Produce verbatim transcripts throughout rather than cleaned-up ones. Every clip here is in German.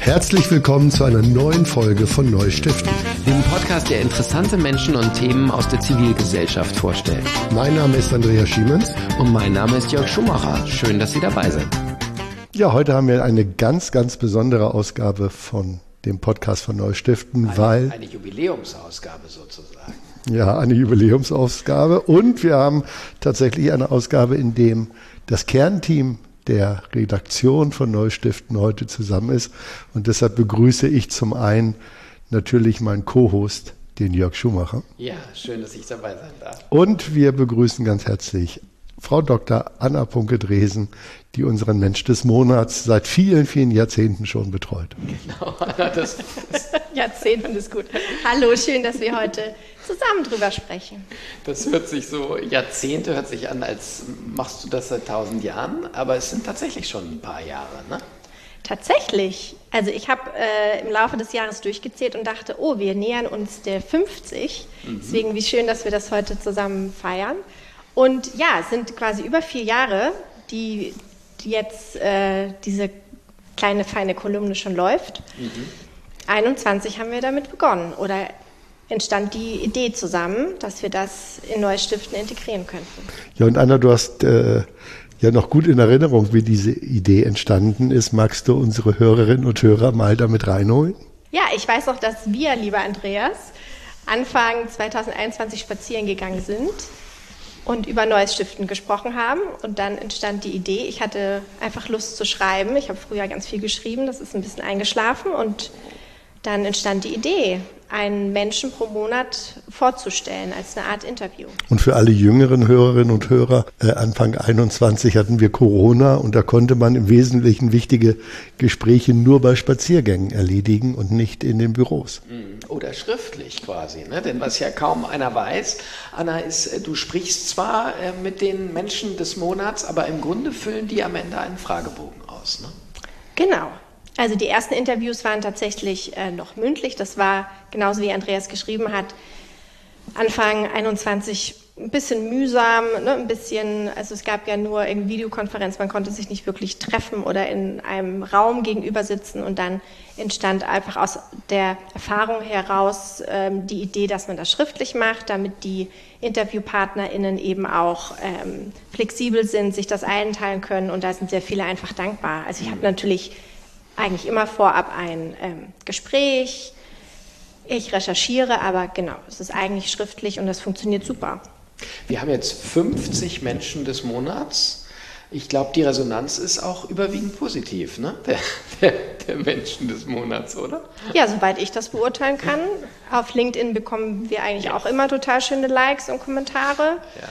Herzlich willkommen zu einer neuen Folge von Neustiften, dem Podcast, der interessante Menschen und Themen aus der Zivilgesellschaft vorstellt. Mein Name ist Andreas Schiemens. Und mein Name ist Jörg Schumacher. Schön, dass Sie dabei sind. Ja, heute haben wir eine ganz, ganz besondere Ausgabe von dem Podcast von Neustiften, eine, weil... Eine Jubiläumsausgabe sozusagen. Ja, eine Jubiläumsausgabe. Und wir haben tatsächlich eine Ausgabe, in dem das Kernteam der Redaktion von Neustiften heute zusammen ist. Und deshalb begrüße ich zum einen natürlich meinen Co-Host, den Jörg Schumacher. Ja, schön, dass ich dabei sein darf. Und wir begrüßen ganz herzlich Frau Doktor Anna Punke-Dresen, die unseren Mensch des Monats seit vielen, vielen Jahrzehnten schon betreut. Genau, Anna, das, das Jahrzehnten ist gut. Hallo, schön, dass wir heute zusammen drüber sprechen. Das hört sich so, Jahrzehnte hört sich an, als machst du das seit tausend Jahren, aber es sind tatsächlich schon ein paar Jahre, ne? Tatsächlich. Also ich habe äh, im Laufe des Jahres durchgezählt und dachte, oh, wir nähern uns der fünfzig. Mhm. Deswegen, wie schön, dass wir das heute zusammen feiern. Und ja, es sind quasi über vier Jahre, die, die jetzt äh, diese kleine, feine Kolumne schon läuft. Mhm. einundzwanzig haben wir damit begonnen oder entstand die Idee zusammen, dass wir das in Neustiften integrieren könnten. Ja, und Anna, du hast äh, ja noch gut in Erinnerung, wie diese Idee entstanden ist. Magst du unsere Hörerinnen und Hörer mal damit reinholen? Ja, ich weiß noch, dass wir, lieber Andreas, Anfang zweitausendeinundzwanzig spazieren gegangen sind und über Neustiften gesprochen haben. Und dann entstand die Idee, ich hatte einfach Lust zu schreiben. Ich habe früher ganz viel geschrieben, das ist ein bisschen eingeschlafen. Und dann entstand die Idee, einen Menschen pro Monat vorzustellen als eine Art Interview. Und für alle jüngeren Hörerinnen und Hörer, äh, Anfang einundzwanzig hatten wir Corona und da konnte man im Wesentlichen wichtige Gespräche nur bei Spaziergängen erledigen und nicht in den Büros. Oder schriftlich quasi, ne? Denn was ja kaum einer weiß, Anna, ist, du sprichst zwar äh, mit den Menschen des Monats, aber im Grunde füllen die am Ende einen Fragebogen aus, ne? Genau. Also die ersten Interviews waren tatsächlich äh, noch mündlich. Das war genauso wie Andreas geschrieben hat, Anfang einundzwanzig ein bisschen mühsam, ne? ein bisschen, also es gab ja nur eine Videokonferenz, man konnte sich nicht wirklich treffen oder in einem Raum gegenüber sitzen und dann entstand einfach aus der Erfahrung heraus ähm, die Idee, dass man das schriftlich macht, damit die InterviewpartnerInnen eben auch ähm, flexibel sind, sich das einteilen können und da sind sehr viele einfach dankbar. Also ich habe natürlich eigentlich immer vorab ein ähm, Gespräch, ich recherchiere, aber genau, es ist eigentlich schriftlich und das funktioniert super. Wir haben jetzt fünfzig Menschen des Monats. Ich glaube, die Resonanz ist auch überwiegend positiv, ne? Der, der, der Menschen des Monats, oder? Ja, soweit ich das beurteilen kann. Auf LinkedIn bekommen wir eigentlich auch immer total schöne Likes und Kommentare. Ja.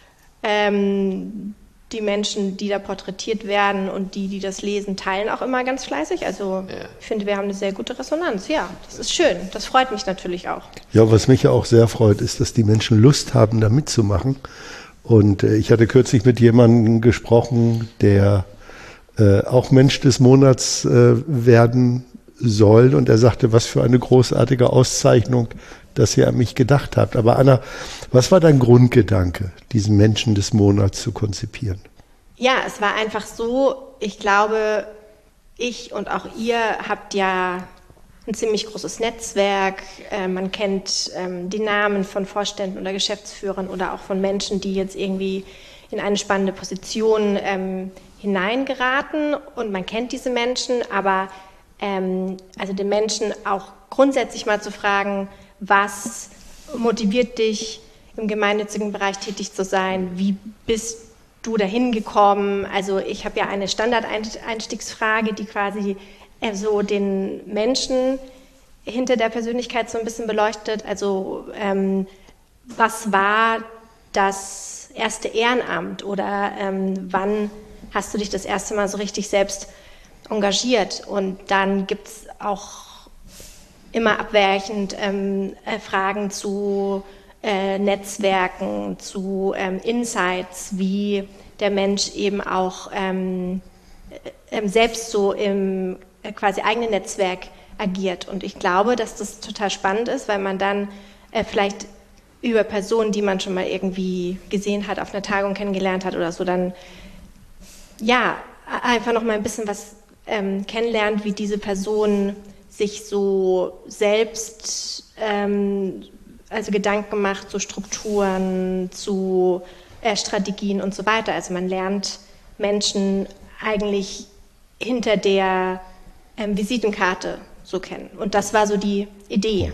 Ähm, Die Menschen, die da porträtiert werden und die, die das lesen, teilen auch immer ganz fleißig. Also ja. Ich finde, wir haben eine sehr gute Resonanz. Ja, das ist schön. Das freut mich natürlich auch. Ja, was mich ja auch sehr freut, ist, dass die Menschen Lust haben, da mitzumachen. Und äh, ich hatte kürzlich mit jemandem gesprochen, der äh, auch Mensch des Monats äh, werden soll. Und er sagte, was für eine großartige Auszeichnung, dass ihr an mich gedacht habt. Aber Anna, was war dein Grundgedanke, diesen Menschen des Monats zu konzipieren? Ja, es war einfach so, ich glaube, ich und auch ihr habt ja ein ziemlich großes Netzwerk. Äh, man kennt ähm, die Namen von Vorständen oder Geschäftsführern oder auch von Menschen, die jetzt irgendwie in eine spannende Position ähm, hineingeraten. Und man kennt diese Menschen, aber ähm, also den Menschen auch grundsätzlich mal zu fragen, was motiviert dich, im gemeinnützigen Bereich tätig zu sein? Wie bist du dahin gekommen? Also ich habe ja eine Standardeinstiegsfrage, die quasi so den Menschen hinter der Persönlichkeit so ein bisschen beleuchtet. Also ähm, was war das erste Ehrenamt oder ähm, wann hast du dich das erste Mal so richtig selbst engagiert? Und dann gibt es auch immer abweichend ähm, äh, Fragen zu äh, Netzwerken, zu ähm, Insights, wie der Mensch eben auch ähm, äh, selbst so im äh, quasi eigenen Netzwerk agiert. Und ich glaube, dass das total spannend ist, weil man dann äh, vielleicht über Personen, die man schon mal irgendwie gesehen hat, auf einer Tagung kennengelernt hat oder so, dann ja, einfach noch mal ein bisschen was ähm, kennenlernt, wie diese Person sich so selbst ähm, also Gedanken macht zu Strukturen, zu äh, Strategien und so weiter. Also man lernt Menschen eigentlich hinter der ähm, Visitenkarte so kennen. Und das war so die Idee.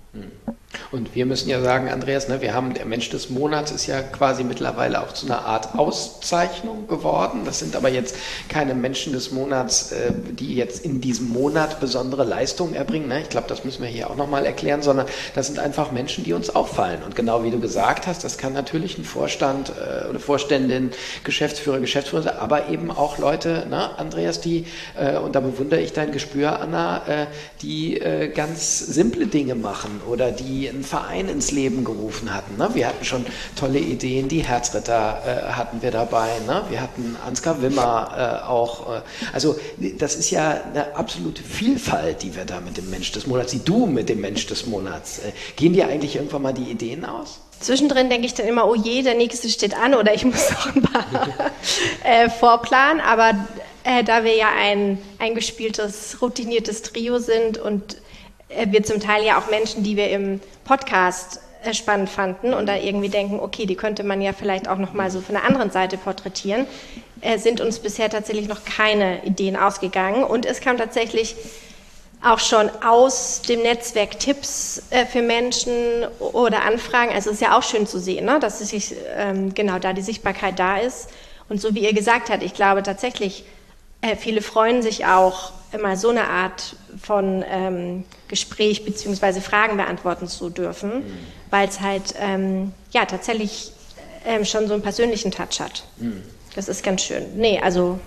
Und wir müssen ja sagen, Andreas, ne, wir haben, der Mensch des Monats ist ja quasi mittlerweile auch zu einer Art Auszeichnung geworden. Das sind aber jetzt keine Menschen des Monats, äh, die jetzt in diesem Monat besondere Leistungen erbringen. Ne? Ich glaube, das müssen wir hier auch nochmal erklären, sondern das sind einfach Menschen, die uns auffallen. Und genau wie du gesagt hast, das kann natürlich ein Vorstand äh, oder Vorständin, Geschäftsführer, Geschäftsführer, aber eben auch Leute, ne, Andreas, die, äh, und da bewundere ich dein Gespür, Anna, äh, die äh, ganz simple Dinge machen oder die einen Verein ins Leben gerufen hatten. Ne? Wir hatten schon tolle Ideen, die Herzritter äh, hatten wir dabei. Ne? Wir hatten Ansgar Wimmer äh, auch. Äh, also das ist ja eine absolute Vielfalt, die wir da mit dem Mensch des Monats, die du mit dem Mensch des Monats. Äh, gehen dir eigentlich irgendwann mal die Ideen aus? Zwischendrin denke ich dann immer, oh je, der nächste steht an oder ich muss noch ein paar äh, vorplanen. Aber äh, da wir ja ein eingespieltes, routiniertes Trio sind und wir zum Teil ja auch Menschen, die wir im Podcast spannend fanden und da irgendwie denken, okay, die könnte man ja vielleicht auch nochmal so von der anderen Seite porträtieren, sind uns bisher tatsächlich noch keine Ideen ausgegangen. Und es kam tatsächlich auch schon aus dem Netzwerk Tipps für Menschen oder Anfragen. Also es ist ja auch schön zu sehen, ne? Dass es sich, ähm, genau da die Sichtbarkeit da ist. Und so wie ihr gesagt habt, ich glaube tatsächlich, äh, viele freuen sich auch, mal so eine Art von ähm, Gespräch bzw. Fragen beantworten zu dürfen, mhm. weil es halt ähm, ja tatsächlich ähm, schon so einen persönlichen Touch hat. Mhm. Das ist ganz schön. Nee, also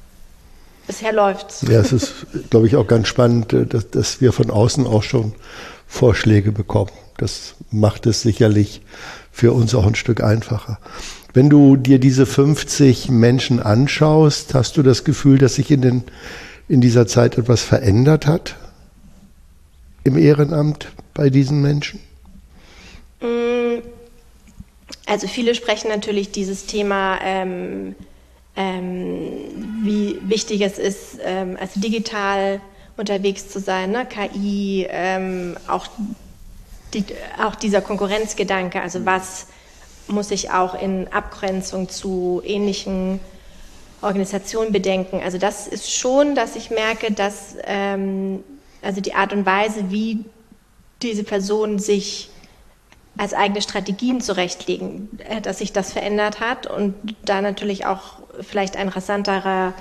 bisher läuft's. Ja, es ist, glaube ich, auch ganz spannend, dass, dass wir von außen auch schon Vorschläge bekommen. Das macht es sicherlich für uns auch ein Stück einfacher. Wenn du dir diese fünfzig Menschen anschaust, hast du das Gefühl, dass sich in den in dieser Zeit etwas verändert hat im Ehrenamt bei diesen Menschen? Also viele sprechen natürlich dieses Thema, ähm, ähm, wie wichtig es ist, ähm, also digital unterwegs zu sein, ne? K I, ähm, auch, die, auch dieser Konkurrenzgedanke, also was muss ich auch in Abgrenzung zu ähnlichen Organisation bedenken. Also das ist schon, dass ich merke, dass ähm, also die Art und Weise, wie diese Personen sich als eigene Strategien zurechtlegen, äh, dass sich das verändert hat und da natürlich auch vielleicht ein rasanterer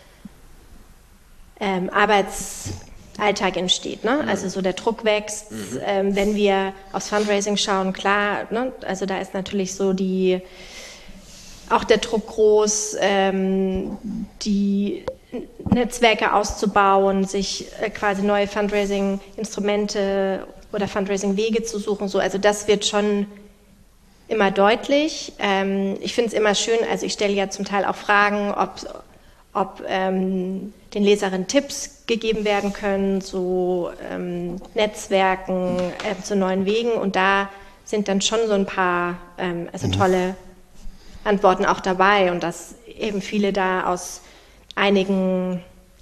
ähm, Arbeitsalltag entsteht. Ne? Mhm. Also so der Druck wächst. Mhm. Ähm, wenn wir aufs Fundraising schauen, klar, ne? Also da ist natürlich so die auch der Druck groß, ähm, die Netzwerke auszubauen, sich äh, quasi neue Fundraising-Instrumente oder Fundraising-Wege zu suchen. So, also das wird schon immer deutlich. Ähm, ich finde es immer schön, also ich stelle ja zum Teil auch Fragen, ob, ob ähm, den Leserinnen Tipps gegeben werden können zu ähm, Netzwerken, äh, zu neuen Wegen. Und da sind dann schon so ein paar ähm, also tolle Antworten auch dabei und dass eben viele da aus einigen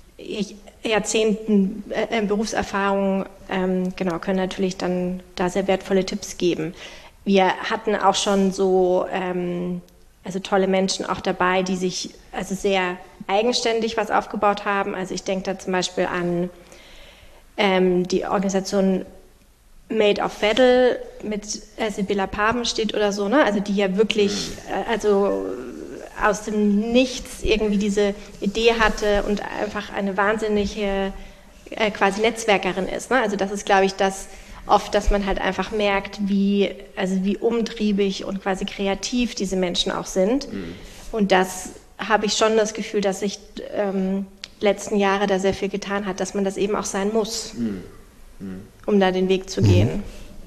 Jahrzehnten äh, Berufserfahrung ähm, genau können natürlich dann da sehr wertvolle Tipps geben. Wir hatten auch schon so ähm, also tolle Menschen auch dabei, die sich also sehr eigenständig was aufgebaut haben. Also ich denke da zum Beispiel an ähm, die Organisation Made of Vettel mit äh, Sibylla Papenstedt oder so, ne? Also die ja wirklich äh, also aus dem Nichts irgendwie diese Idee hatte und einfach eine wahnsinnige äh, quasi Netzwerkerin ist. Ne? Also das ist, glaube ich, das oft, dass man halt einfach merkt, wie also wie umtriebig und quasi kreativ diese Menschen auch sind. Mhm. Und das habe ich schon das Gefühl, dass sich ähm, letzten Jahre da sehr viel getan hat, dass man das eben auch sein muss. Mhm. Um da den Weg zu gehen.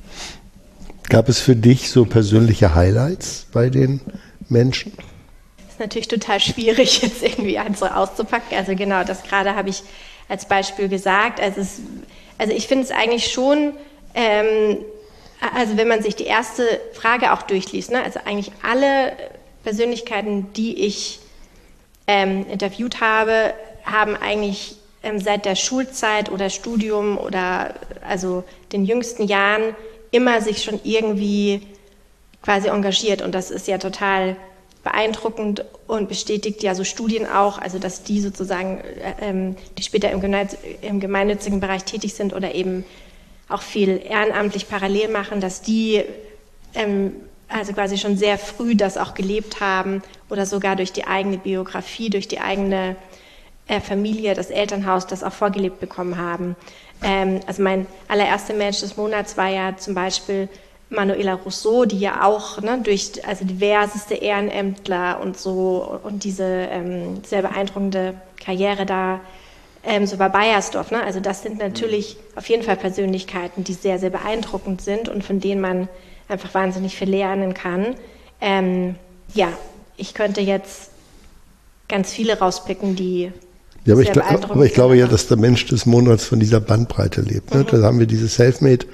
Gab es für dich so persönliche Highlights bei den Menschen? Das ist natürlich total schwierig, jetzt irgendwie eins so auszupacken. Also genau, das gerade habe ich als Beispiel gesagt. Also, es, also ich finde es eigentlich schon, ähm, also wenn man sich die erste Frage auch durchliest, ne, also eigentlich alle Persönlichkeiten, die ich ähm, interviewt habe, haben eigentlich ähm, seit der Schulzeit oder Studium oder also den jüngsten Jahren immer sich schon irgendwie quasi engagiert. Und das ist ja total beeindruckend und bestätigt ja so Studien auch, also dass die sozusagen, ähm, die später im, Gemeinnütz- im gemeinnützigen Bereich tätig sind oder eben auch viel ehrenamtlich parallel machen, dass die ähm, also quasi schon sehr früh das auch gelebt haben oder sogar durch die eigene Biografie, durch die eigene äh, Familie, das Elternhaus, das auch vorgelebt bekommen haben. Ähm, also mein allererster Mensch des Monats war ja zum Beispiel Manuela Rousseau, die ja auch ne, durch also diverseste Ehrenämtler und so und diese ähm, sehr beeindruckende Karriere da ähm, so bei Baiersdorf. Ne? Also das sind natürlich auf jeden Fall Persönlichkeiten, die sehr, sehr beeindruckend sind und von denen man einfach wahnsinnig viel lernen kann. Ähm, ja, ich könnte jetzt ganz viele rauspicken, die ja, aber, sehr ich, glaub, aber ich glaube ja, dass der Mensch des Monats von dieser Bandbreite lebt. Ne? Mhm. Da haben wir diese Selfmade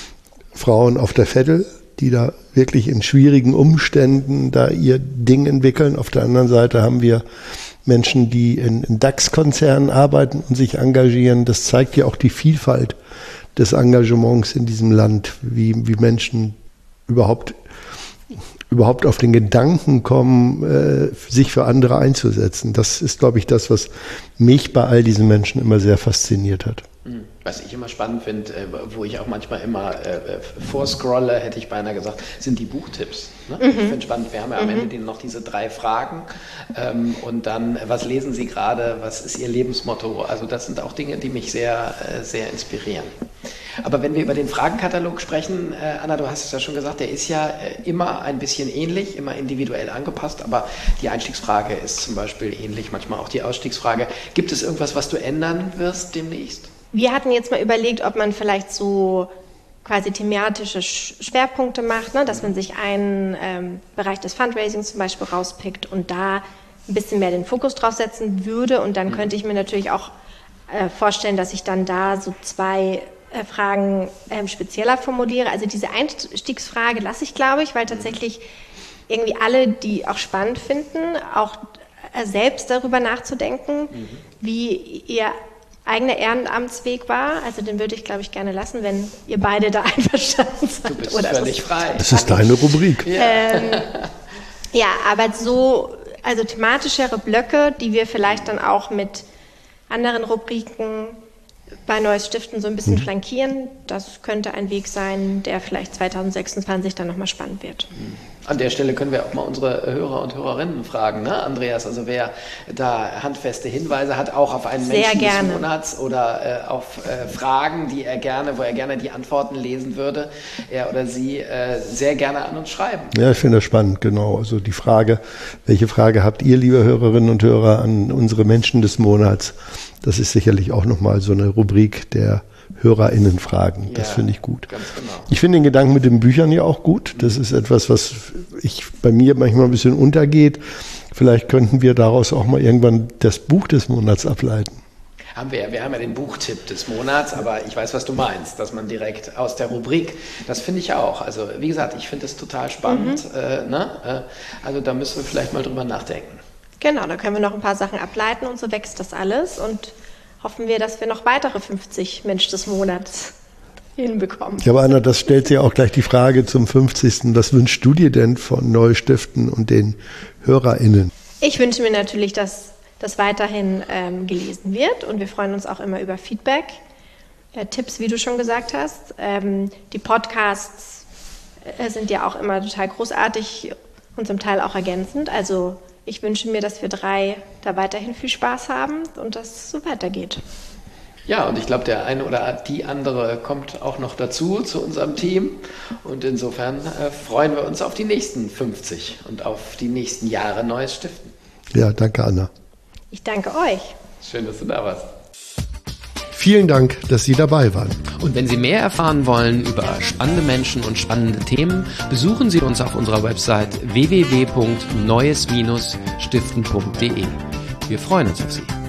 Frauen auf der Veddel, die da wirklich in schwierigen Umständen da ihr Ding entwickeln. Auf der anderen Seite haben wir Menschen, die in, in DAX-Konzernen arbeiten und sich engagieren. Das zeigt ja auch die Vielfalt des Engagements in diesem Land, wie, wie Menschen überhaupt, überhaupt auf den Gedanken kommen, äh, sich für andere einzusetzen. Das ist, glaube ich, das, was mich bei all diesen Menschen immer sehr fasziniert hat. Was ich immer spannend finde, wo ich auch manchmal immer äh, vorscrolle, hätte ich beinahe gesagt, sind die Buchtipps. Ne? Mhm. Ich finde spannend, wir haben ja am mhm. Ende noch diese drei Fragen ähm, und dann, was lesen Sie gerade, was ist Ihr Lebensmotto? Also das sind auch Dinge, die mich sehr, äh, sehr inspirieren. Aber wenn wir über den Fragenkatalog sprechen, äh, Anna, du hast es ja schon gesagt, der ist ja äh, immer ein bisschen ähnlich, immer individuell angepasst, aber die Einstiegsfrage ist zum Beispiel ähnlich, manchmal auch die Ausstiegsfrage. Gibt es irgendwas, was du ändern wirst demnächst? Wir hatten jetzt mal überlegt, ob man vielleicht so quasi thematische Schwerpunkte macht, ne? Dass man sich einen ähm, Bereich des Fundraisings zum Beispiel rauspickt und da ein bisschen mehr den Fokus drauf setzen würde. Und dann mhm. könnte ich mir natürlich auch äh, vorstellen, dass ich dann da so zwei äh, Fragen äh, spezieller formuliere. Also diese Einstiegsfrage lasse ich, glaube ich, weil tatsächlich irgendwie alle, die auch spannend finden, auch äh, selbst darüber nachzudenken, mhm. wie ihr eigener Ehrenamtsweg war, also den würde ich, glaube ich, gerne lassen, wenn ihr beide da einverstanden seid. Du bist oder völlig ist frei. Das ist deine Rubrik. Ja. Ähm, ja, aber so, also thematischere Blöcke, die wir vielleicht dann auch mit anderen Rubriken bei Neues Stiften so ein bisschen mhm. flankieren, das könnte ein Weg sein, der vielleicht zwanzig sechsundzwanzig dann nochmal spannend wird. An der Stelle können wir auch mal unsere Hörer und Hörerinnen fragen, ne, Andreas? Also wer da handfeste Hinweise hat, auch auf einen Sehr Menschen gerne. des Monats oder äh, auf äh, Fragen, die er gerne, wo er gerne die Antworten lesen würde, er oder sie äh, sehr gerne an uns schreiben. Ja, ich finde das spannend, genau. Also die Frage, welche Frage habt ihr, liebe Hörerinnen und Hörer, an unsere Menschen des Monats? Das ist sicherlich auch nochmal so eine Rubrik der HörerInnen-Fragen. Das ja, finde ich gut. Ganz genau. Ich finde den Gedanken mit den Büchern ja auch gut. Das ist etwas, was ich bei mir manchmal ein bisschen untergeht. Vielleicht könnten wir daraus auch mal irgendwann das Buch des Monats ableiten. Haben wir, wir haben ja den Buchtipp des Monats, aber ich weiß, was du meinst, dass man direkt aus der Rubrik, das finde ich auch. Also wie gesagt, ich finde es total spannend. Mhm. Äh, ne? Also da müssen wir vielleicht mal drüber nachdenken. Genau, da können wir noch ein paar Sachen ableiten und so wächst das alles und hoffen wir, dass wir noch weitere fünfzig Mensch des Monats hinbekommen. Ja, aber Anna, das stellt sich auch gleich die Frage zum fünfzigsten Was wünschst du dir denn von Neues Stiften und den HörerInnen? Ich wünsche mir natürlich, dass das weiterhin ähm, gelesen wird und wir freuen uns auch immer über Feedback, äh, Tipps, wie du schon gesagt hast. Ähm, die Podcasts äh, sind ja auch immer total großartig und zum Teil auch ergänzend. Also ich wünsche mir, dass wir drei da weiterhin viel Spaß haben und dass es so weitergeht. Ja, und ich glaube, der eine oder die andere kommt auch noch dazu, zu unserem Team. Und insofern äh, freuen wir uns auf die nächsten fünfzig und auf die nächsten Jahre Neues Stiften. Ja, danke, Anna. Ich danke euch. Schön, dass du da warst. Vielen Dank, dass Sie dabei waren. Und wenn Sie mehr erfahren wollen über spannende Menschen und spannende Themen, besuchen Sie uns auf unserer Website w w w punkt neues Bindestrich stiften punkt d e. Wir freuen uns auf Sie.